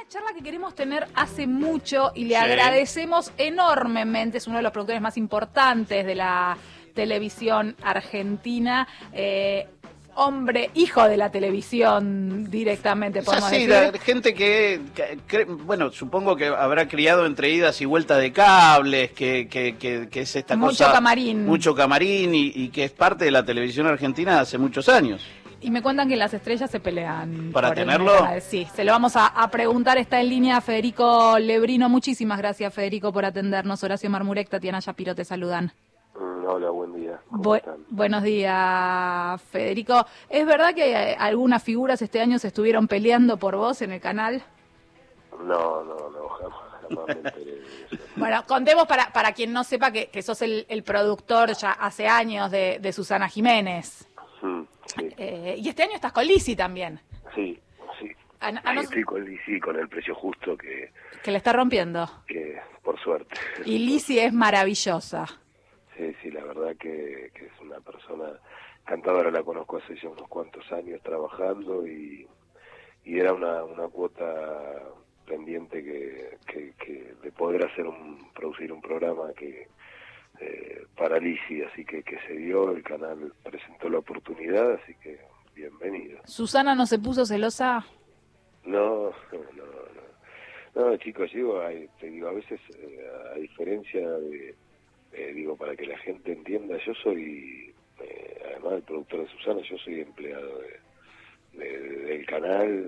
charla que queremos tener hace mucho y le agradecemos enormemente. Es uno de los productores más importantes de la televisión argentina. Hombre, hijo de la televisión directamente, podemos decir. La gente que, bueno, supongo que habrá criado entre idas y vueltas de cables, que es esta mucho cosa... Camarín. Mucho camarín y que es parte de la televisión argentina hace muchos años. Y me cuentan que las estrellas se pelean. ¿Para tenerlo? Sí, se lo vamos a preguntar. Está en línea Federico Lebrino. Muchísimas gracias, Federico, por atendernos. Horacio Marmurek, Tatiana Shapiro te saludan. Hola, buen día. ¿Cómo están? Buenos días, Federico. ¿Es verdad que algunas figuras este año se estuvieron peleando por vos en el canal? No, jamás me enteré de eso. Bueno, contemos para quien no sepa que sos el productor ya hace años de Susana Jiménez. Sí. Y este año estás con Lizzy también. Sí. Estoy con Lizzy, con El Precio Justo, que le está rompiendo. Que por suerte. Y Lizzy es maravillosa. Sí, la verdad que es una persona cantadora. La conozco hace ya unos cuantos años trabajando y era una cuota pendiente que de poder producir un programa que para Lizzy, así que se dio, el canal presentó la oportunidad, así que bienvenido. ¿Susana no se puso celosa? No, chicos, te digo, a veces, a diferencia de, para que la gente entienda, yo soy, además del productor de Susana, yo soy empleado del canal,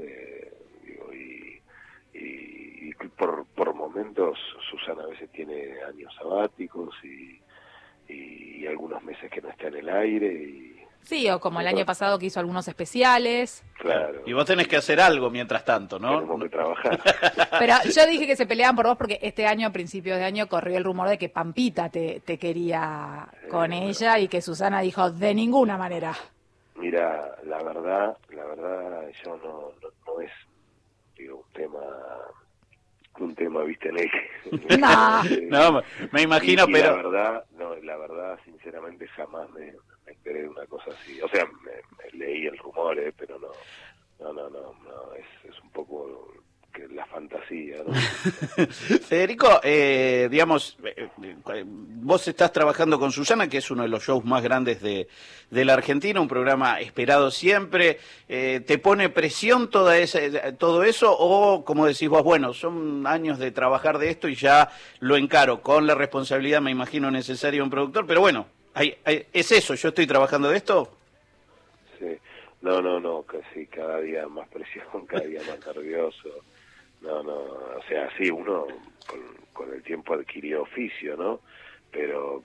y por momentos Susana a veces tiene años sabáticos y algunos meses que no está en el aire Sí, o como el año pasado que hizo algunos especiales. Claro. Y vos tenés que hacer algo mientras tanto, ¿no? Tenemos que trabajar. Pero yo dije que se peleaban por vos porque este año, a principios de año, corrió el rumor de que Pampita te quería con ella y que Susana dijo, de ninguna manera. Mira, la verdad, yo no es, un tema, viste, en el que... No, me imagino, pero... La verdad, sinceramente, jamás me enteré de una cosa así. O sea, me leí el rumor, pero no, es un poco que la fantasía, ¿no? Federico, digamos, vos estás trabajando con Susana, que es uno de los shows más grandes de la Argentina, un programa esperado siempre. ¿Te pone presión todo eso o, como decís vos, bueno, son años de trabajar de esto y ya lo encaro con la responsabilidad, me imagino, necesaria de un productor, pero bueno, ¿es eso? ¿Yo estoy trabajando de esto? Sí, no, que sí, cada día más presión, cada día más nervioso. No, o sea, sí, uno con el tiempo adquirió oficio, ¿no? Pero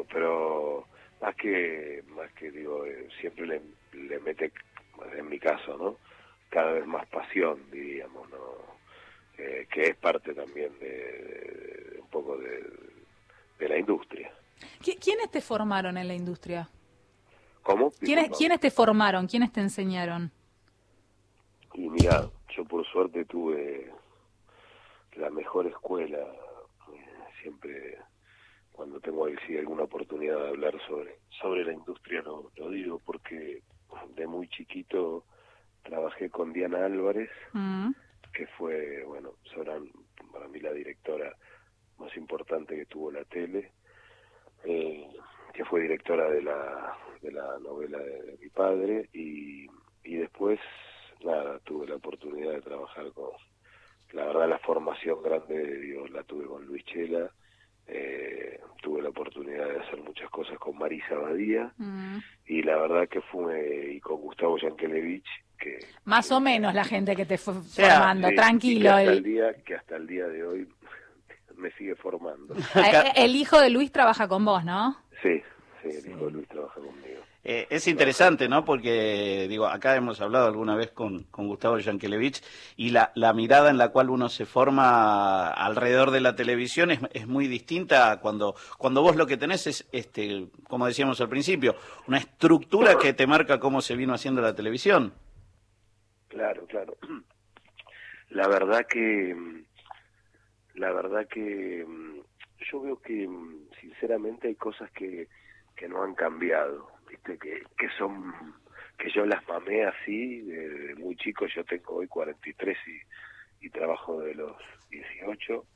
más que digo, siempre le mete, en mi caso, ¿no? Cada vez más pasión, diríamos, ¿no? Que es parte también de un poco de la industria. ¿Quiénes te formaron en la industria? ¿Cómo? ¿Quiénes te formaron? ¿Quiénes te enseñaron? Y mira, yo por suerte tuve la mejor escuela. Siempre cuando tengo alguna oportunidad de hablar sobre la industria lo digo, porque de muy chiquito trabajé con Diana Álvarez, que fue, bueno, para mí la directora más importante que tuvo la tele, que fue directora de la novela de mi padre, y después tuve la oportunidad de trabajar la verdad, la formación grande la tuve con Luis Chela, tuve la oportunidad de hacer muchas cosas con Marisa Badía, y la verdad que y con Gustavo Yankelevich, que más o menos la gente que te fue formando, sí, tranquilo. Que hasta el día de hoy me sigue formando. El hijo de Luis trabaja con vos, ¿no? Sí, el hijo de Luis trabaja conmigo. Es interesante, ¿no? Porque, acá hemos hablado alguna vez con Gustavo Yankelevich y la mirada en la cual uno se forma alrededor de la televisión es muy distinta a cuando vos lo que tenés es, como decíamos al principio, una estructura que te marca cómo se vino haciendo la televisión. Claro. La verdad que yo veo que, sinceramente, hay cosas que no han cambiado, ¿viste? Que yo las mamé así, de muy chico. Yo tengo hoy 43 y trabajo de los 18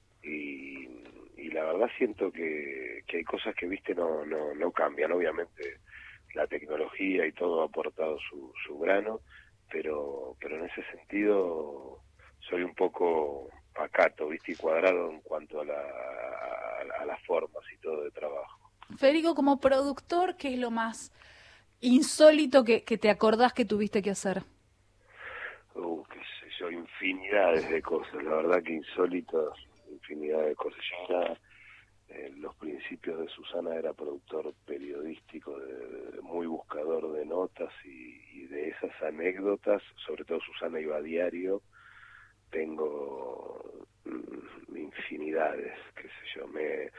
y la verdad siento que hay cosas que, viste, no cambian. Obviamente la tecnología y todo ha aportado su grano, pero en ese sentido soy un poco pacato, viste, y cuadrado en cuanto a las formas y todo de trabajo. Federico, como productor, ¿qué es lo más insólito que te acordás que tuviste que hacer? Qué sé yo, infinidades de cosas, la verdad que insólitas, infinidad de cosas. Yo era, en los principios de Susana, era productor periodístico, muy buscador de notas y de esas anécdotas, sobre todo Susana iba a diario, tengo infinidades, qué sé yo,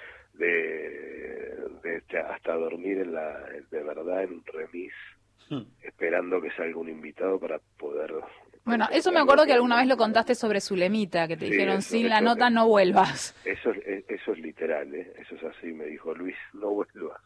hasta dormir de verdad en un remis, esperando que salga un invitado para poder... Bueno, eso me acuerdo que alguna vez lo contaste sobre Zulemita, que te dijeron, sin la nota no vuelvas. Eso es literal, ¿eh? Eso es así, me dijo Luis, no vuelvas.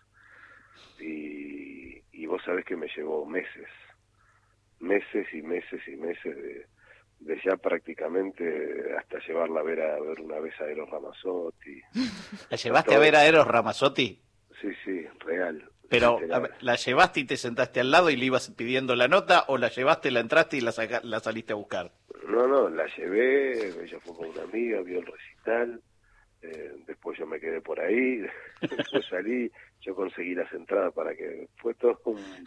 Y vos sabés que me llevó meses y meses de ya prácticamente hasta llevarla a ver una vez a Eros Ramazzotti. ¿La llevaste a ver a Eros Ramazzotti? Sí, real. Pero, ¿la llevaste y te sentaste al lado y le ibas pidiendo la nota, o la llevaste, la entraste y la saliste a buscar? No, la llevé, ella fue con una amiga, vio el recital, después yo me quedé por ahí, después salí, yo conseguí las entradas para que... Fue todo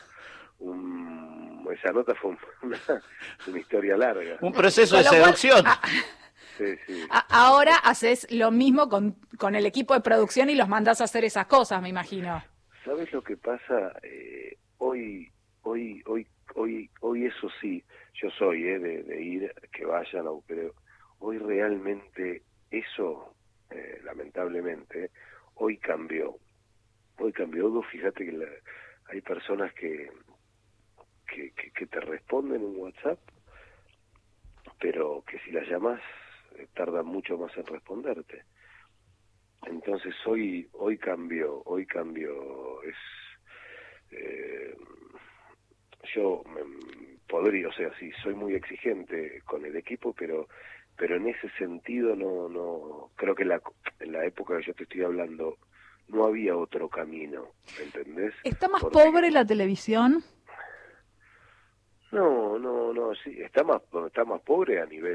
esa nota fue una historia larga. Un proceso de seducción. Sí. Ahora haces lo mismo con el equipo de producción y los mandás a hacer esas cosas, me imagino. ¿Sabes lo que pasa? Hoy eso sí, yo soy de ir, que vayan, pero hoy realmente eso, lamentablemente, hoy cambió. Vos fíjate que hay personas que te responden en WhatsApp, pero que si las llamas tardan mucho más en responderte. Entonces hoy cambió, yo podría, o sea, sí, soy muy exigente con el equipo, pero en ese sentido no creo que en la época que yo te estoy hablando no había otro camino, ¿entendés? ¿Está más pobre la televisión? No, sí, está más pobre a nivel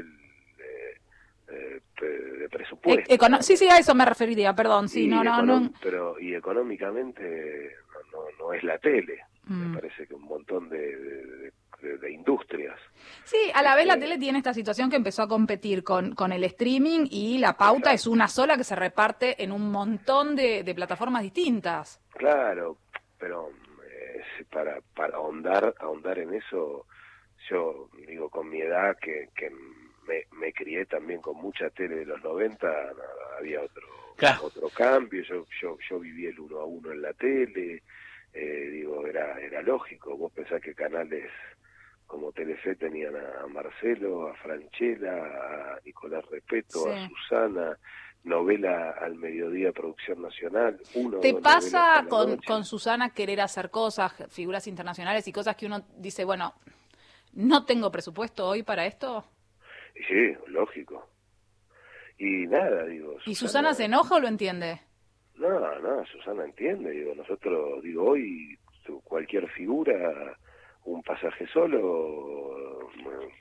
de presupuesto. Sí, a eso me referiría, perdón, sí, no. Pero y económicamente no es la tele, me parece que un montón de industrias. Sí, a la vez la tele tiene esta situación que empezó a competir con el streaming y la pauta es una sola que se reparte en un montón de plataformas distintas. Claro, pero para ahondar en eso, yo digo, con mi edad que me crié también con mucha tele de los 90, había otro cambio, yo viví el 1-1 en la tele, digo, era lógico. Vos pensás que canales como Telefe tenían a Marcelo, a Franchella, a Nicolás Repeto, sí, a Susana, novela al mediodía, producción nacional. ¿Te pasa con Susana querer hacer cosas, figuras internacionales y cosas que uno dice, bueno, no tengo presupuesto hoy para esto? Sí, lógico. Y nada, digo... ¿Y Susana se enoja o lo entiende? No, Susana entiende, digo, nosotros, hoy cualquier figura, un pasaje solo,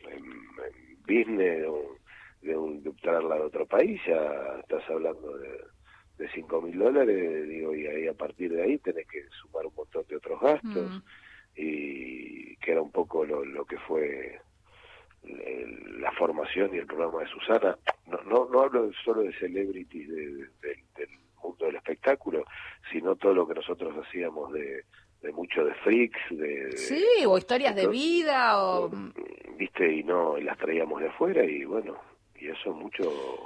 en business, de traerla de otro país, ya estás hablando de $5.000, digo, y ahí a partir de ahí tenés que sumar un montón de otros gastos, y que era un poco lo que fue la formación y el programa de Susana. No hablo solo de celebrity del mundo del espectáculo, sino todo lo que nosotros hacíamos de mucho de freaks, sí, o historias de vida, o viste, y las traíamos de afuera, y bueno, y eso mucho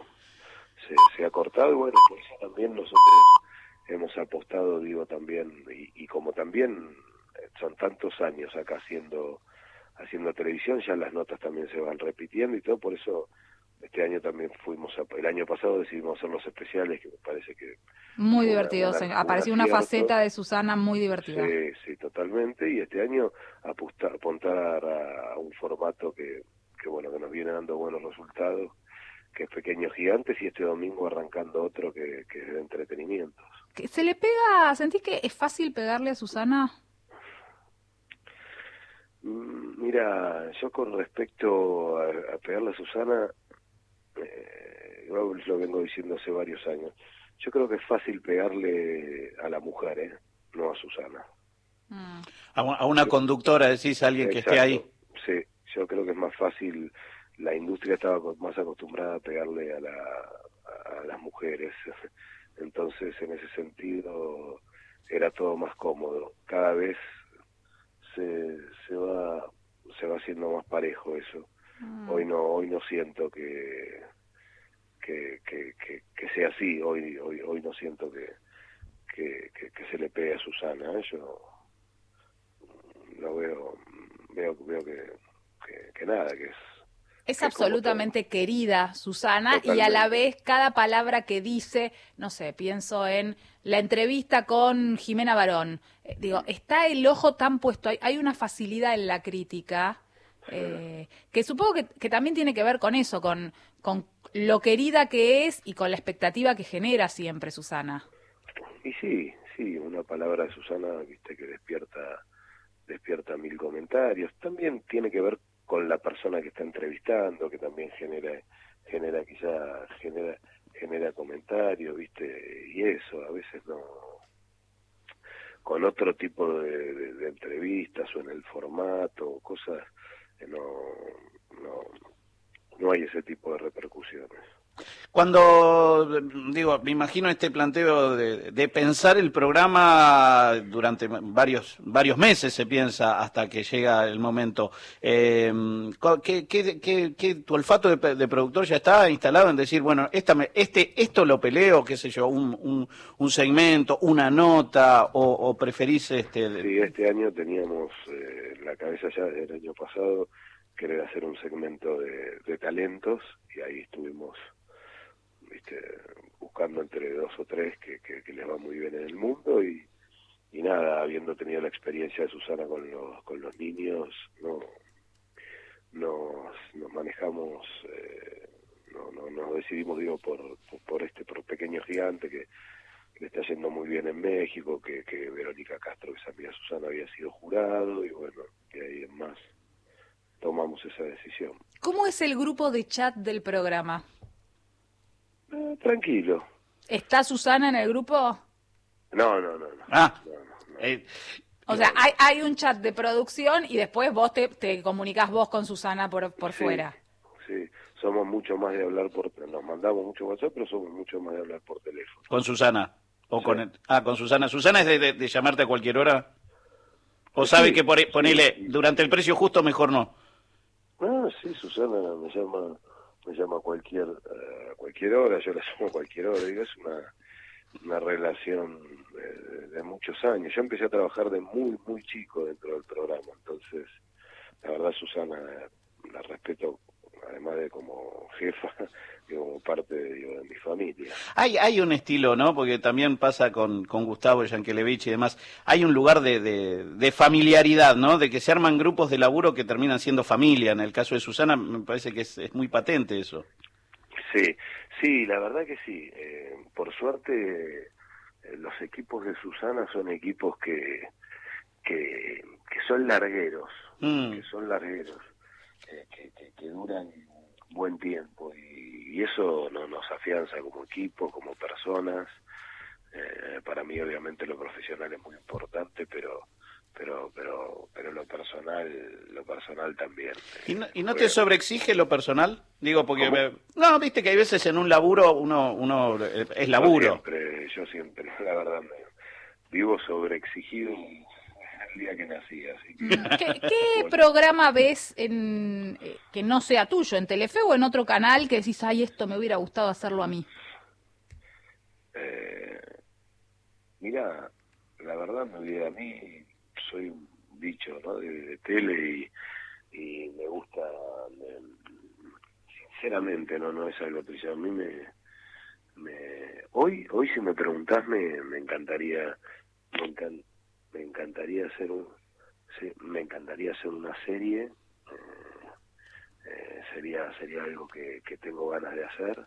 se ha cortado, y bueno, por eso también nosotros hemos apostado, digo, también, y como también son tantos años acá haciendo televisión, ya las notas también se van repitiendo y todo, por eso este año también el año pasado decidimos hacer los especiales, que me parece que... Muy divertidos, apareció una faceta de Susana muy divertida. Sí, totalmente, y este año apuntar a un formato que bueno, que nos viene dando buenos resultados, que es Pequeños Gigantes, y este domingo arrancando otro que es de entretenimientos. ¿Se le pega, sentís que es fácil pegarle a Susana? Mira, yo con respecto a pegarle a Susana, yo lo vengo diciendo hace varios años, yo creo que es fácil pegarle a la mujer, no a Susana. A una conductora, decís, a alguien que esté ahí. Sí, yo creo que es más fácil. La industria estaba más acostumbrada a pegarle a las mujeres, entonces en ese sentido era todo más cómodo. Cada vez se va haciendo más parejo eso. Hoy no siento que sea así. Hoy no siento que se le pegue a Susana. Yo lo veo que nada, que es absolutamente querida Susana. Totalmente. Y a la vez cada palabra que dice, no sé, pienso en la entrevista con Jimena Barón, digo, está el ojo tan puesto, hay una facilidad en la crítica, que supongo que también tiene que ver con eso, con lo querida que es y con la expectativa que genera siempre Susana. Y sí, una palabra de Susana, viste, que despierta mil comentarios. También tiene que ver con la persona que está entrevistando, que también genera comentarios, viste, y eso, a veces no, con otro tipo de entrevistas o en el formato, cosas, no hay ese tipo de repercusiones. Cuando, me imagino este planteo de pensar el programa durante varios meses, se piensa, hasta que llega el momento. ¿Tu olfato de productor ya está instalado en decir, bueno, esto lo peleo, qué sé yo, un segmento, una nota, o preferís Sí, este año teníamos la cabeza ya desde el año pasado querer hacer un segmento de talentos, y ahí estuvimos buscando entre 2 o 3 que les va muy bien en el mundo, y nada, habiendo tenido la experiencia de Susana con los niños, nos manejamos, nos decidimos, por Pequeño Gigante, que le está yendo muy bien en México, que Verónica Castro, que es amiga de Susana, había sido jurado, y bueno, que ahí en más tomamos esa decisión. ¿Cómo es el grupo de chat del programa? Tranquilo. ¿Está Susana en el grupo? No. Ah, O sea, hay un chat de producción y después vos te comunicás vos con Susana por fuera. Sí, somos mucho más de hablar nos mandamos mucho WhatsApp, pero somos mucho más de hablar por teléfono. ¿Con Susana? ¿O sí. con Susana? ¿Susana es de llamarte a cualquier hora? ¿O Sí, sabe que ponele, sí. durante el precio justo mejor no? Sí, Susana me llama a cualquier hora, yo la llamo a cualquier hora, digo, es una relación de muchos años. Yo empecé a trabajar de muy, muy chico dentro del programa, entonces, la verdad, Susana, la respeto, además de como jefa, y como parte de mi familia. Hay un estilo, ¿no? Porque también pasa con Gustavo Yankelevich y demás. Hay un lugar de familiaridad, ¿no? De que se arman grupos de laburo que terminan siendo familia. En el caso de Susana, me parece que es muy patente eso. Sí, la verdad que sí. Por suerte, los equipos de Susana son equipos que son largueros, que duran buen tiempo, y eso nos afianza como equipo, como personas. Para mí, obviamente, lo profesional es muy importante, pero lo personal también. ¿Y no te sobreexige lo personal? Digo, porque no, viste que hay veces en un laburo uno es laburo. Yo siempre, la verdad, vivo sobreexigido el día que nací, así que... ¿Qué programa ves que no sea tuyo, en Telefe o en otro canal, que decís, ay, esto me hubiera gustado hacerlo a mí? Mira, la verdad, a mí soy un bicho, ¿no? de tele, y me gusta, sinceramente, no es algo tuyo. A mí hoy si me preguntás, me encantaría hacer una serie sería algo que tengo ganas de hacer,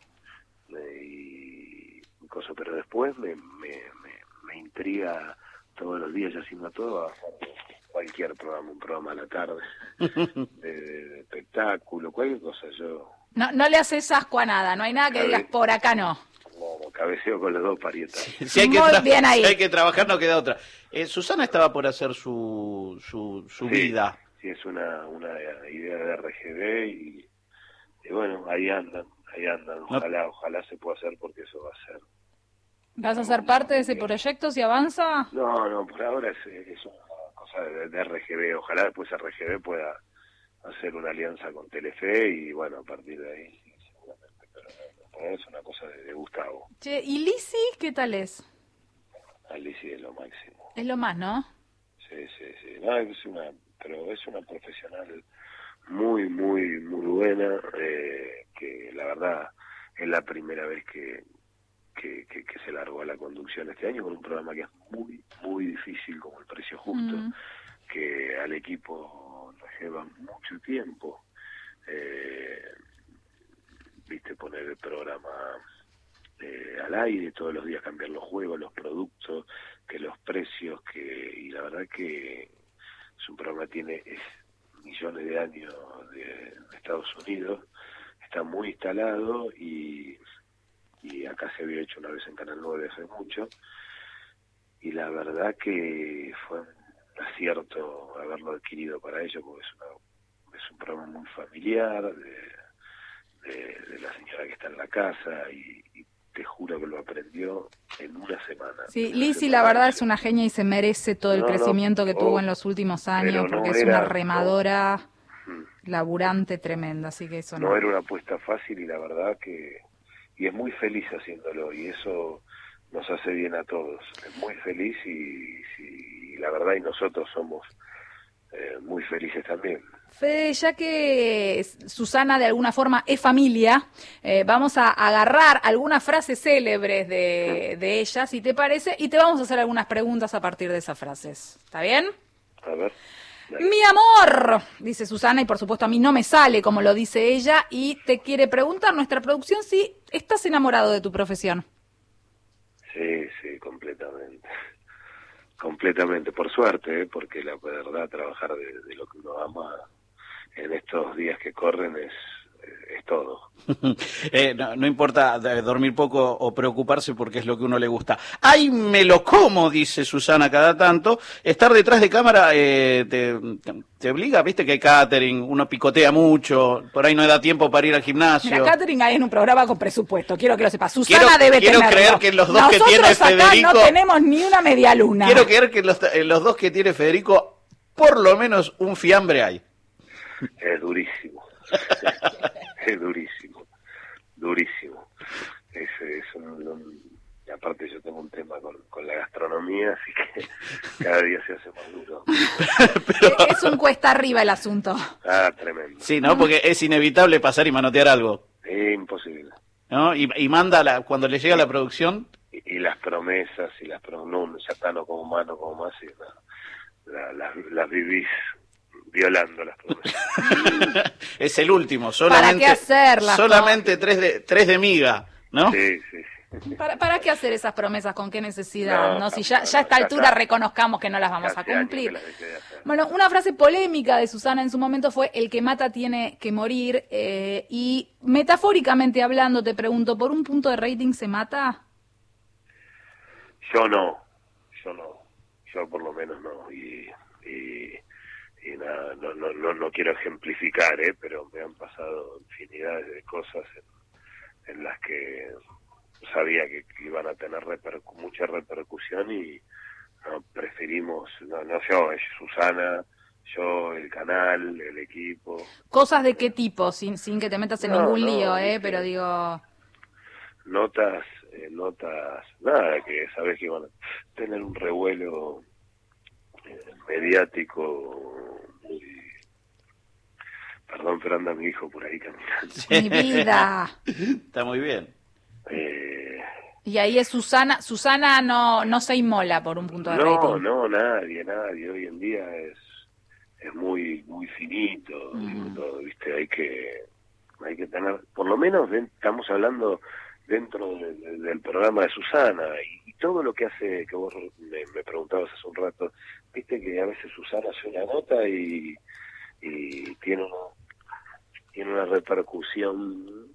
y cosa, pero después me intriga todos los días, ya siendo todo, a hacer cualquier programa, un programa a la tarde, de espectáculo, cualquier cosa. Yo no le haces asco a nada, no hay nada que digas por acá no. como cabeceo con los dos parietas. Si hay que Muy bien ahí. si hay que trabajar, no queda otra. Susana estaba por hacer su vida. Sí, es una idea de RGB, y bueno, ahí andan. Ojalá se pueda hacer, porque eso va a ser. ¿Vas a ser parte de ese proyecto si avanza? No, por ahora es una cosa de RGB. Ojalá después RGB pueda hacer una alianza con Telefe, y bueno, a partir de ahí, sí, seguramente. Pero es una cosa de Gustavo. Che, ¿y Lizzy qué tal es? Alicia es lo máximo. Es lo más, ¿no? Sí. No, pero es una profesional muy buena, que la verdad es la primera vez que se largó a la conducción este año, con un programa que es muy difícil, como El Precio Justo, que al equipo nos lleva mucho tiempo, poner el programa al aire, todos los días cambiar los juegos, los productos, que los precios, y la verdad que es un programa que tiene millones de años de Estados Unidos, está muy instalado, y acá se había hecho una vez en Canal 9 hace mucho, y la verdad que fue un acierto haberlo adquirido para ellos, porque es un programa muy familiar, de la señora que está en la casa, y te juro que lo aprendió en una semana. Sí, Lizzy la verdad es una genia y se merece todo el crecimiento que tuvo en los últimos años, porque es una remadora laburante tremenda, así que eso no era una apuesta fácil, y la verdad que es muy feliz haciéndolo, y eso nos hace bien a todos. Es muy feliz, y la verdad, y nosotros somos muy felices también. Fede, ya que Susana de alguna forma es familia, vamos a agarrar algunas frases célebres de ella, si te parece, y te vamos a hacer algunas preguntas a partir de esas frases. ¿Está bien? A ver. Dale. Mi amor, dice Susana, y por supuesto a mí no me sale como lo dice ella, y te quiere preguntar nuestra producción si estás enamorado de tu profesión. Sí, completamente, por suerte, porque la verdad, trabajar de lo que uno ama en estos días que corren es todo. No importa dormir poco o preocuparse, porque es lo que uno le gusta. ¡Ay, me lo como!, dice Susana cada tanto. Estar detrás de cámara te obliga, viste que hay catering, uno picotea mucho, por ahí no da tiempo para ir al gimnasio. Mira, catering hay en un programa con presupuesto, quiero que lo sepas. Susana debe quiero tenerlo. Creer que los dos Nosotros que tiene acá Federico, no tenemos ni una media luna. Quiero creer que los dos que tiene Federico, por lo menos un fiambre hay. Es durísimo. Es durísimo. Y aparte yo tengo un tema con la gastronomía, así que cada día se hace más duro. Es un cuesta arriba el asunto. Tremendo. Sí, ¿no? Porque es inevitable pasar y manotear algo. Es imposible. ¿No? Y manda cuando le llega la producción. Y las promesas, no, ya está, no como mano, como más, y las vivís violando las promesas. Es el último, solamente. ¿Para qué hacerlas? Solamente tres de miga, ¿no? Sí. ¿Para qué hacer esas promesas? ¿Con qué necesidad? ¿No? Si ya a esta altura reconozcamos que no las vamos a cumplir. Bueno, una frase polémica de Susana en su momento fue: el que mata tiene que morir. Y metafóricamente hablando, te pregunto, ¿por un punto de rating se mata? Yo no. Yo por lo menos no. Y nada, no quiero ejemplificar, pero me han pasado infinidades de cosas en las que sabía que iban a tener mucha repercusión, y preferimos, no yo, es Susana, yo, el canal, el equipo. ¿Cosas de qué tipo? Sin que te metas en ningún lío, pero digo... Notas, nada, que sabes que van a tener un revuelo mediático muy... Perdón, pero anda mi hijo por ahí caminando. Mi vida. Está muy bien. Y ahí es Susana. Susana no se inmola por un punto de rating. No, nadie. Hoy en día es es muy finito, digo, todo, ¿viste? Hay que tener, por lo menos estamos hablando dentro del programa de Susana, y todo lo que hace, que vos me preguntabas hace un rato, viste que a veces Susana hace una nota y tiene una repercusión,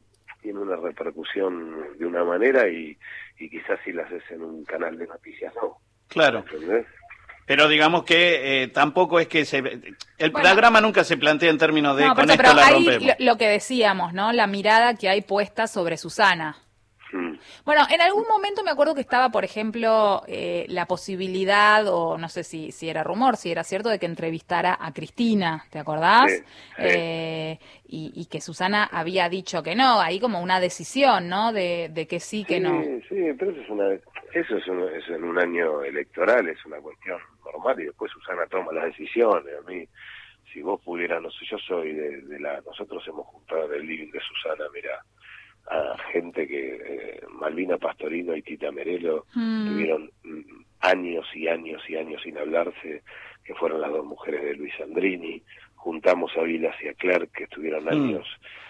de una manera, y quizás si la haces en un canal de noticias no. Claro. ¿Entendés? Pero digamos que tampoco es que el programa nunca se plantea en términos de con esto pero la ahí rompemos. lo que decíamos, ¿no? La mirada que hay puesta sobre Susana. Bueno, en algún momento me acuerdo que estaba, por ejemplo, la posibilidad, o no sé si era rumor, si era cierto, de que entrevistara a Cristina, ¿te acordás? Sí. Y que Susana había dicho que no, ahí como una decisión, ¿no? De que sí, que no. Sí, pero eso es en un año electoral, es una cuestión normal, y después Susana toma las decisiones. A mí, si vos pudieras, no sé, yo soy nosotros hemos juntado en el living de Susana, mira, a gente que Malvina Pastorino y Tita Merelo tuvieron años y años y años sin hablarse, que fueron las dos mujeres de Luis Andrini. Juntamos a Vilas y a Clark, que estuvieron años,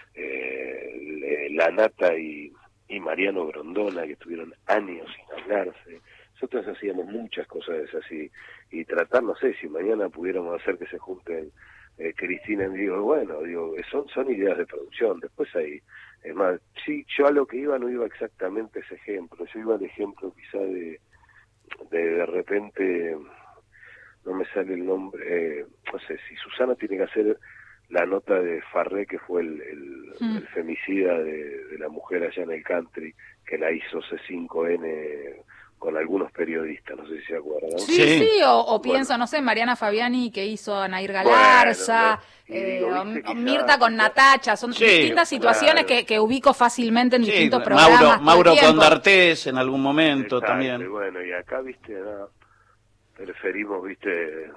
La Nata y Mariano Grondona, que estuvieron años sin hablarse. Nosotros hacíamos muchas cosas así, y tratar, no sé, si mañana pudiéramos hacer que se junten Cristina, digo, son ideas de producción. Después hay, es más, sí, yo a lo que iba no iba exactamente ese ejemplo, yo iba al ejemplo quizá de repente, no me sale el nombre, no sé, si Susana tiene que hacer la nota de Farré, que fue el femicida de la mujer allá en el country, que la hizo C5N con algunos periodistas, no sé si se acuerdan. Sí, o pienso, no sé, Mariana Fabiani, que hizo a Nair Galarza, Mirta con Natacha, son distintas situaciones que ubico fácilmente en distintos programas. Mauro con D'Artés en algún momento. Exacto, también. Y bueno, y acá, viste, preferimos, viste,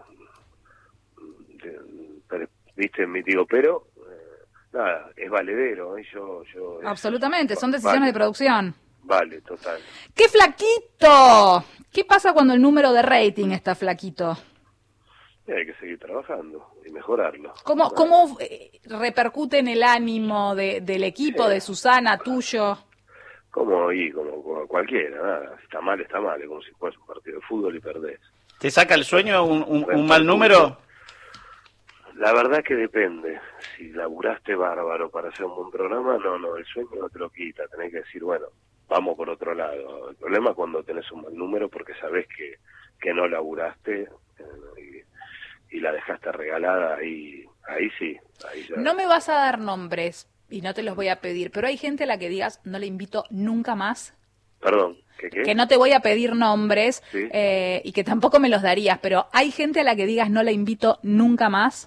pero nada, es valedero, yo absolutamente, son decisiones de producción. Vale, total. ¡Qué flaquito! ¿Qué pasa cuando el número de rating está flaquito? Hay que seguir trabajando y mejorarlo. ¿Cómo repercute en el ánimo del equipo, de Susana, tuyo? Como cualquiera, nada. Está mal, es como si fuese un partido de fútbol y perdés. ¿Te saca el sueño un mal número? La verdad que depende. Si laburaste bárbaro para hacer un buen programa, no, el sueño no te lo quita. Tenés que decir, bueno, vamos por otro lado. El problema es cuando tenés un mal número porque sabés que no laburaste y la dejaste regalada, ahí sí. Ahí ya. No me vas a dar nombres y no te los voy a pedir, pero hay gente a la que digas, no le invito nunca más. Perdón, ¿qué? Que no te voy a pedir nombres, ¿sí? Y que tampoco me los darías, pero hay gente a la que digas, no la invito nunca más.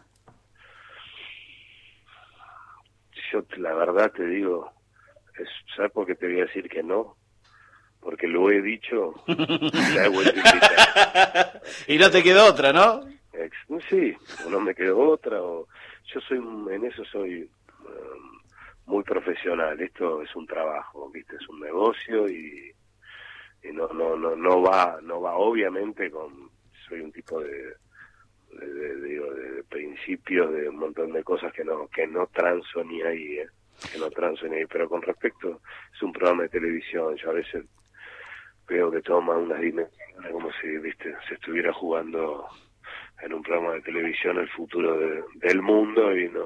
Yo la verdad te digo, ¿sabes por qué te voy a decir que no? Porque lo he dicho y la he vuelto a invitar. Y no te quedó otra, ¿no? Sí, o no me quedó otra, o yo soy muy profesional. Esto es un trabajo, ¿viste? Es un negocio y no va obviamente soy un tipo de principios, de un montón de cosas que no transo ni ahí, pero con respecto, es un programa de televisión, yo a veces veo que toma unas dimensiones como si, viste, se estuviera jugando en un programa de televisión el futuro del mundo, y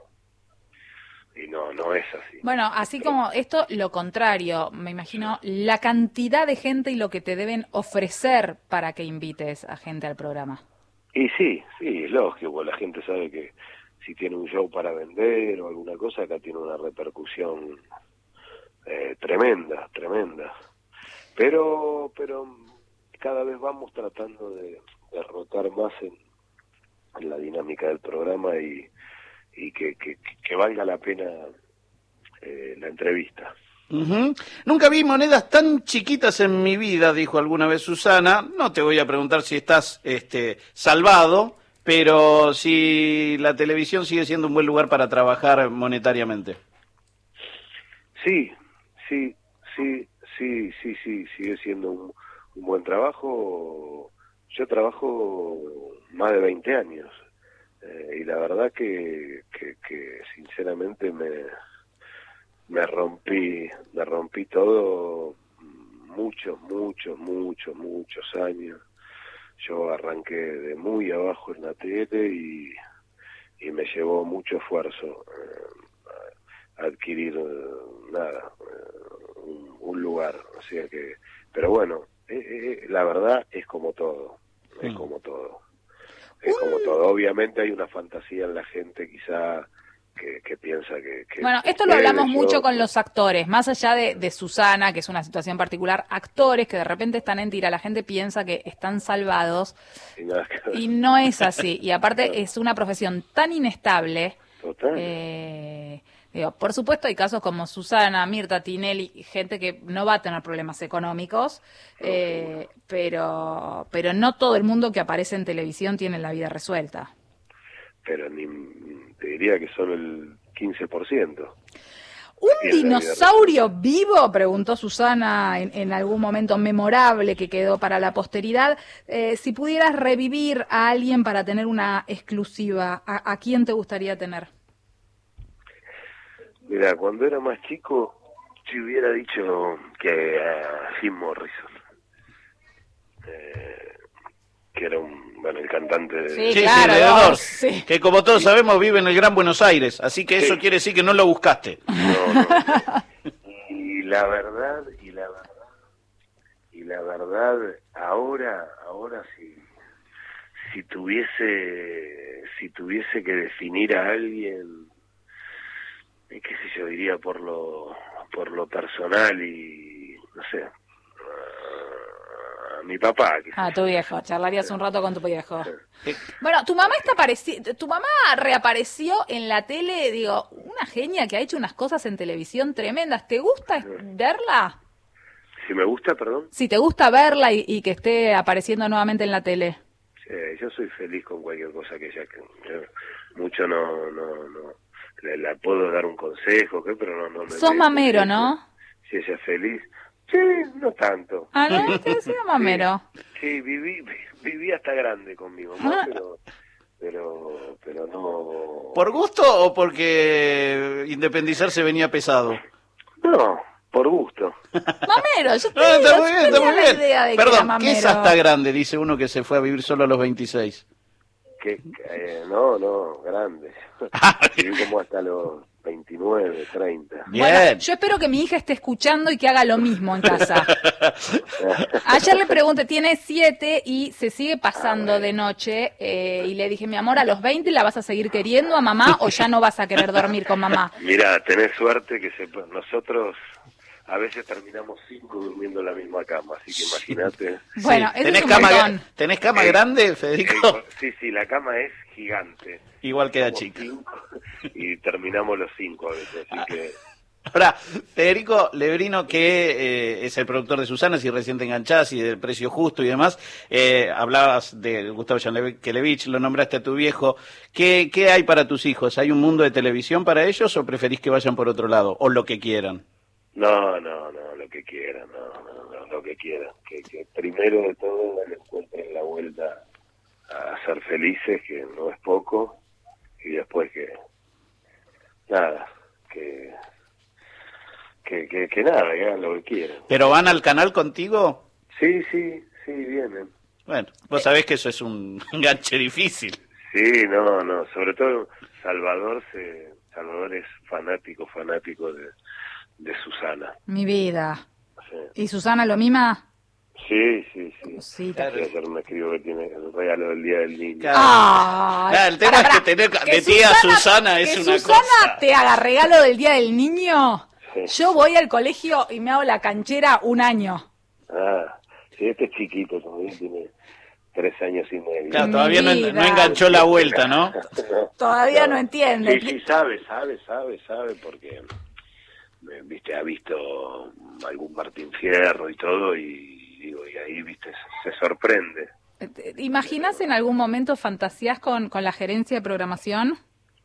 no es así. Bueno, así como esto, lo contrario, me imagino la cantidad de gente y lo que te deben ofrecer para que invites a gente al programa. Y sí, es lógico, la gente sabe que si tiene un show para vender o alguna cosa, acá tiene una repercusión tremenda. Pero cada vez vamos tratando de rotar más en la dinámica del programa y que valga la pena la entrevista. Nunca vi monedas tan chiquitas en mi vida, dijo alguna vez Susana. No te voy a preguntar si estás salvado, pero si la televisión sigue siendo un buen lugar para trabajar monetariamente. Sí, sigue siendo un buen trabajo. Yo trabajo más de 20 años Y la verdad que sinceramente me rompí todo muchos años. Yo arranqué de muy abajo en la tele y me llevó mucho esfuerzo adquirir un lugar, o sea que, pero bueno, la verdad es como todo, es como todo. Obviamente hay una fantasía en la gente quizá que piensa que bueno, esto lo hablamos mucho con los actores, más allá de Susana, que es una situación particular, actores que de repente están en tira, la gente piensa que están salvados y no es así, y aparte es una profesión tan inestable. Total. Digo, por supuesto hay casos como Susana, Mirta, Tinelli, gente que no va a tener problemas económicos, pero no todo el mundo que aparece en televisión tiene la vida resuelta. Pero te diría que son el 15%. ¿Un dinosaurio vivo? Preguntó Susana en algún momento memorable que quedó para la posteridad. Si pudieras revivir a alguien para tener una exclusiva, ¿a quién te gustaría tener? Mira, cuando era más chico, si hubiera dicho que a Jim Morrison, que era el cantante de... Sí, claro, de Doors, sí. Que como todos sabemos vive en el Gran Buenos Aires, así que eso quiere decir que no lo buscaste. No. Y la verdad, ahora si tuviese que definir a alguien, qué sé yo, diría por lo personal y no sé, a mi papá. A tu viejo, charlarías un rato con tu viejo. Bueno, tu mamá reapareció en la tele, digo, una genia que ha hecho unas cosas en televisión tremendas. ¿Te gusta verla? Si me gusta, perdón. Si te gusta verla y que esté apareciendo nuevamente en la tele. Sí, yo soy feliz con cualquier cosa que ella, mucho no la puedo dar un consejo, pero no me... Sos mamero, ¿no? Si ella es feliz. Sí, no tanto. Ah, ¿no? ¿Te decía mamero? Sí, viví hasta grande con mi mamá, pero no... ¿Por gusto o porque independizarse venía pesado? No, por gusto. Mamero, yo está muy bien. la idea de Perdón, que mamero. ¿qué es hasta grande? Dice uno que se fue a vivir solo a los 26. No, grande. Viví como hasta los 29, 30. Bien. Bueno, yo espero que mi hija esté escuchando y que haga lo mismo en casa. Ayer le pregunté, tiene 7 y se sigue pasando de noche, y le dije, mi amor, ¿a los 20 la vas a seguir queriendo a mamá o ya no vas a querer dormir con mamá? Mira, tenés suerte que nosotros a veces terminamos 5 durmiendo en la misma cama, así que imagínate. Bueno, sí. ¿Tenés cama grande, Federico? Sí, la cama es gigante. Igual queda chica. Y terminamos los 5 a veces, así que... Ahora, Federico Lebrino, que es el productor de Susana, si recién te enganchás, y del Precio Justo y demás, hablabas de Gustavo Yankelevich, lo nombraste a tu viejo. ¿Qué hay para tus hijos? ¿Hay un mundo de televisión para ellos o preferís que vayan por otro lado? ¿O lo que quieran? No, lo que quieran, lo que quieran. Que primero de todo encuentren la vuelta a ser felices, que no es poco, y después que nada, que hagan lo que quieran. ¿Pero van al canal contigo? Sí, vienen. Bueno, vos sabés que eso es un enganche difícil. Sí, no, sobre todo Salvador es fanático de Susana. Mi vida. Sí. ¿Y Susana lo mima? Sí. Claro. Ayer me escribió que tiene el regalo del Día del Niño. Claro, el tema es que tener de tía Susana es una cosa. ¿Que Susana te haga regalo del Día del Niño? Sí. Yo voy al colegio y me hago la canchera un año. Sí, este es chiquito, todavía tiene 3 años y medio. Claro, todavía no enganchó la vuelta, ¿no? Todavía no entiende. Sí, sabe, porque ha visto algún Martín Fierro y todo, y ahí, se sorprende. ¿Te imaginas en algún momento fantasías con la gerencia de programación?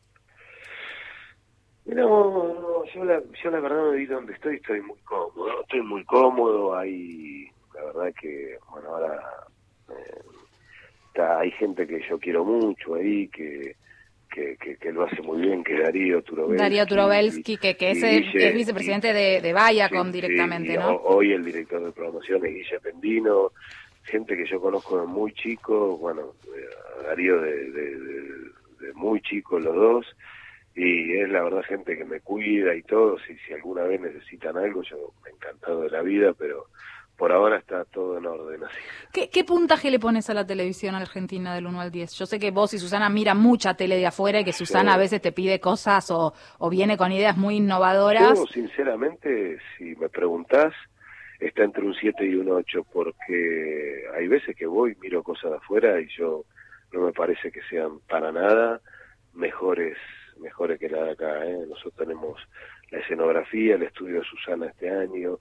No, yo la verdad me vi donde estoy muy cómodo, ahí la verdad que, bueno, ahora hay gente que yo quiero mucho ahí, que que lo hace muy bien, que es Darío Turovelsky. Darío Turovelsky, que es vicepresidente de Viacom directamente, ¿no? Hoy el director de promoción es Guille Pendino, gente que yo conozco de muy chico, bueno, Darío de muy chico los dos, y es la verdad gente que me cuida y todo, si alguna vez necesitan algo, yo me he encantado de la vida, pero por ahora está todo en orden así. ¿Qué puntaje le pones a la televisión argentina del 1 al 10? Yo sé que vos y Susana miran mucha tele de afuera y que Susana a veces te pide cosas o viene con ideas muy innovadoras. Yo, sinceramente, si me preguntás, está entre un 7 y un 8, porque hay veces que voy, miro cosas de afuera y yo no me parece que sean para nada mejores que la de acá, ¿eh? Nosotros tenemos la escenografía, el estudio de Susana este año,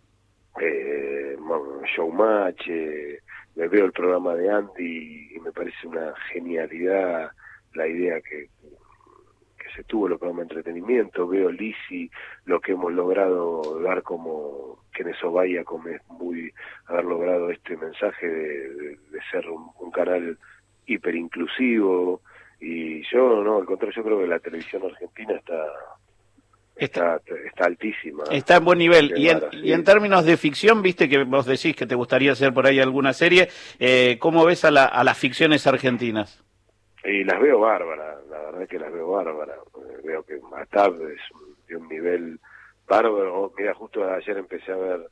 Showmatch, me veo el programa de Andy y me parece una genialidad la idea que se tuvo el programa de entretenimiento. Veo Lisi, lo que hemos logrado dar como que en eso vaya, como es muy haber logrado este mensaje de ser un canal hiper inclusivo, y yo no, al contrario, yo creo que la televisión argentina está altísima. Está en buen nivel. Y en términos de ficción, viste que vos decís que te gustaría hacer por ahí alguna serie, ¿cómo ves a las ficciones argentinas? Y las veo bárbaras, la verdad es que las veo bárbaras. Veo que Matab es de un nivel bárbaro. Mira, justo ayer empecé a ver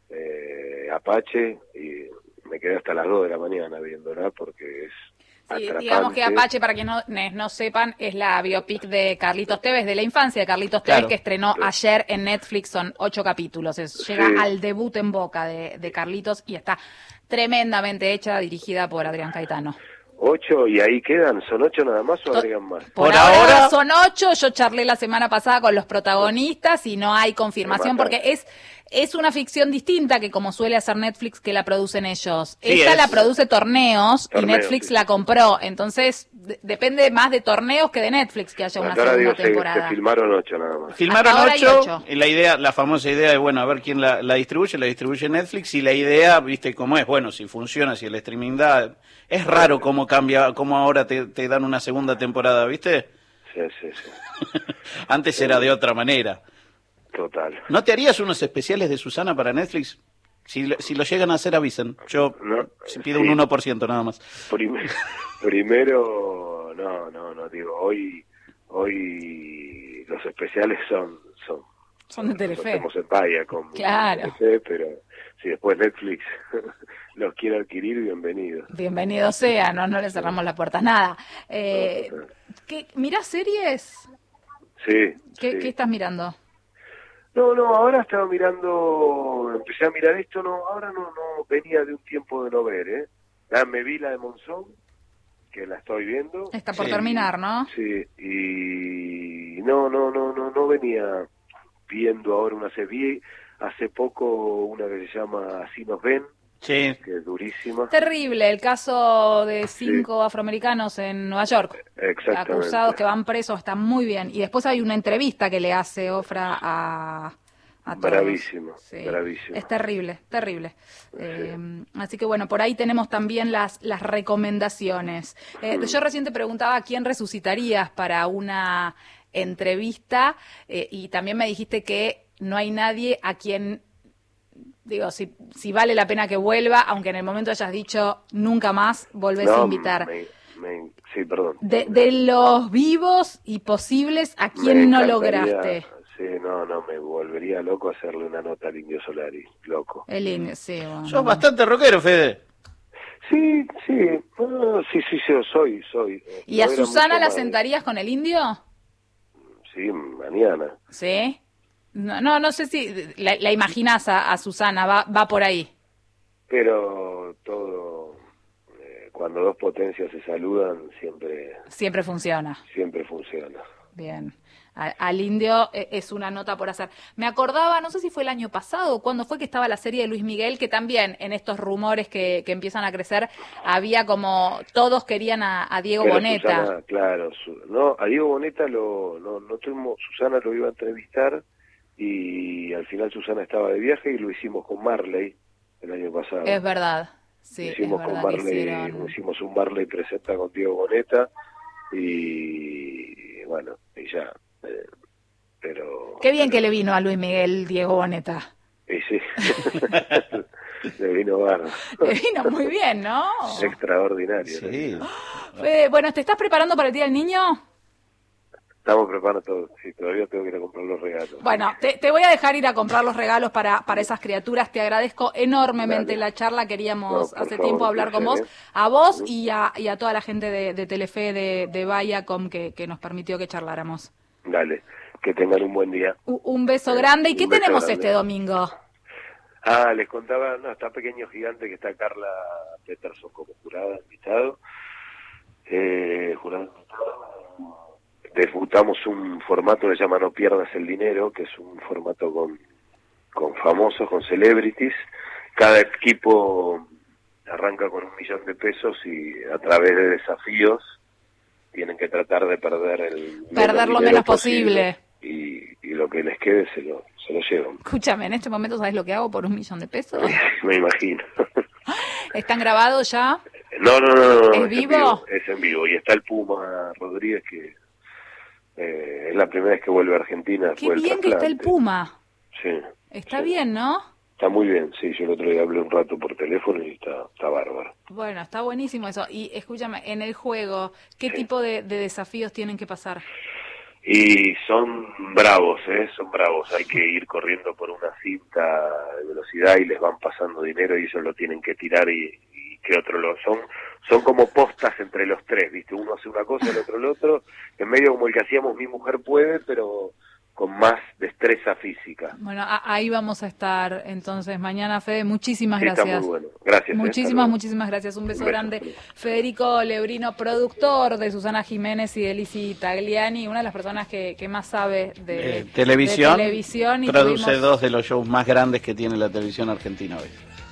Apache y me quedé hasta las 2 de la mañana viéndola porque es atrapante. Digamos que Apache, para quienes no sepan, es la biopic de Carlitos Tevez, de la infancia de Carlitos Tevez, que estrenó ayer en Netflix. Son 8 capítulos. Llega al debut en boca de Carlitos y está tremendamente hecha, dirigida por Adrián Caetano. 8 y ahí quedan, ¿son 8 nada más o agregan más? Por ahora son 8, yo charlé la semana pasada con los protagonistas y no hay confirmación porque es una ficción distinta que como suele hacer Netflix, que la producen ellos. Sí, Esta la produce Torneos y Netflix la compró, entonces depende más de Torneos que de Netflix que haya una segunda temporada. Se filmaron 8 nada más. Filmaron 8 y la famosa idea de, bueno, a ver quién la distribuye Netflix, y la idea, viste cómo es, bueno, si funciona, si el streaming da, es raro cómo cambia, cómo ahora te dan una segunda temporada, ¿viste? Sí. Antes era de otra manera. Total. ¿No te harías unos especiales de Susana para Netflix? Si lo llegan a hacer, avisen. Yo pido un 1% nada más. Primero, no, digo, hoy los especiales son de Telefe. Hacemos en paya con Telefe, pero si después Netflix los quiere adquirir, bienvenido. Bienvenido sea, no le cerramos la puerta, nada. ¿Mirás series? Sí. ¿Qué estás mirando? No, ahora estaba mirando, empecé a mirar esto, ahora no venía de un tiempo de no ver, me vi la de Monzón, que la estoy viendo. Está por terminar, ¿no? Sí, y no venía viendo ahora una serie. Vi hace poco una que se llama Así nos ven, que es durísima. Terrible, el caso de 5 afroamericanos en Nueva York. Exactamente. Acusados que van presos, está muy bien. Y después hay una entrevista que le hace Ofra a todos. Bravísimo. Es terrible. Así que bueno, por ahí tenemos también las recomendaciones. Yo recién te preguntaba a quién resucitarías para una entrevista y también me dijiste que no hay nadie a quien... Digo, si vale la pena que vuelva, aunque en el momento hayas dicho nunca más, volvés a invitar. Sí, perdón. De los vivos y posibles, ¿a quién no lograste? Sí, me volvería loco hacerle una nota al Indio Solari, loco. El Indio, sí, bueno. Sos bastante rockero, Fede. Sí, yo soy. ¿Y a Susana la sentarías con el Indio? Sí, mañana. ¿Sí? No sé si la imaginas a Susana, va por ahí. Pero todo, cuando dos potencias se saludan, siempre funciona. Siempre funciona. Bien. Al Indio es una nota por hacer. Me acordaba, no sé si fue el año pasado, cuando fue que estaba la serie de Luis Miguel, que también en estos rumores que empiezan a crecer, había como todos querían a Diego Boneta. Susana, claro, a Diego Boneta Susana lo iba a entrevistar y al final Susana estaba de viaje y lo hicimos con Marley el año pasado. Es verdad, sí. Hicimos un Marley presenta con Diego Boneta y bueno, y ya, pero... Qué bien que le vino a Luis Miguel Diego Boneta. Y sí, le vino barro. Le vino muy bien, ¿no? Extraordinario. Sí. Bueno, ¿te estás preparando para el Día del Niño? Estamos preparando todo, sí, todavía tengo que ir a comprar los regalos. Bueno, te voy a dejar ir a comprar los regalos para esas criaturas. Te agradezco enormemente Dale. la charla. Queríamos No, hace favor, tiempo hablar con vos. placer, A vos y a toda la gente de Telefe, de Viacom, que nos permitió que charláramos. Dale, que tengan un buen día. Un beso grande. ¿Y Un qué beso tenemos grande. este domingo? Les contaba, no, está Pequeño Gigante, que está Carla Peterson como jurada, invitado. Jurado invitado. Debutamos un formato que se llama No Pierdas el Dinero, que es un formato con famosos, con celebrities. Cada equipo arranca con 1 millón de pesos y a través de desafíos tienen que tratar de perder Perder lo menos posible. Y lo que les quede se lo llevan. Escúchame, en este momento, ¿sabes lo que hago por 1 millón de pesos? Me imagino. ¿Están grabados ya? No. ¿Es vivo? Es en vivo. Y está el Puma Rodríguez, que es la primera vez que vuelve a Argentina. Qué bien que está el Puma. Sí. Está bien, ¿no? Está muy bien, sí. Yo el otro día hablé un rato por teléfono y está bárbaro. Bueno, está buenísimo eso. Y escúchame, en el juego, ¿qué tipo de desafíos tienen que pasar? Y son bravos, son bravos. Hay que ir corriendo por una cinta de velocidad y les van pasando dinero y ellos lo tienen que tirar y que otro lo son como postas entre los tres, ¿viste? Uno hace una cosa, el otro lo otro, en medio como el que hacíamos Mi Mujer Puede, pero con más destreza física. Bueno, ahí vamos a estar entonces mañana, Fede. Muchísimas Sí, gracias. está muy bueno. Gracias. Muchísimas gracias. Un beso grande. Federico Lebrino, productor de Susana Jiménez y de Lizzy Tagliani, una de las personas que más sabe de televisión. de televisión. Y produce 2 de los shows más grandes que tiene la televisión argentina hoy.